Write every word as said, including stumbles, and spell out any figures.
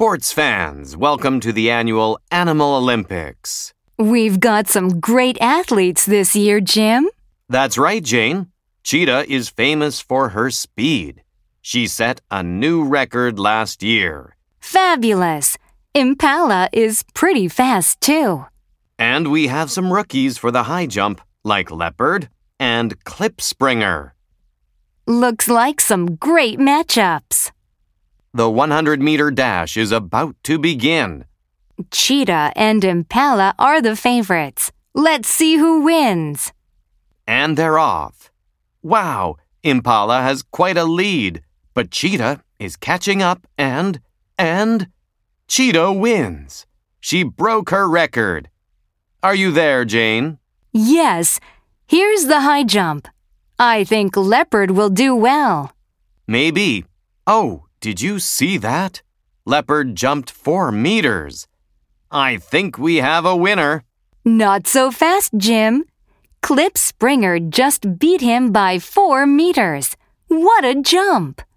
Sports fans, welcome to the annual Animal Olympics. We've got some great athletes this year, Jim. That's right, Jane. Cheetah is famous for her speed. She set a new record last year. Fabulous! Impala is pretty fast, too. And we have some rookies for the high jump, like Leopard and Klipspringer. Looks like some great matchups. The one hundred meter dash is about to begin. Cheetah and Impala are the favorites. Let's see who wins. And they're off. Wow, Impala has quite a lead, but Cheetah is catching up and, and, Cheetah wins. She broke her record. Are you there, Jane? Yes. Here's the high jump. I think Leopard will do well. Maybe. Oh, did you see that? Leopard jumped four meters. I think we have a winner. Not so fast, Jim. Klipspringer just beat him by four meters. What a jump!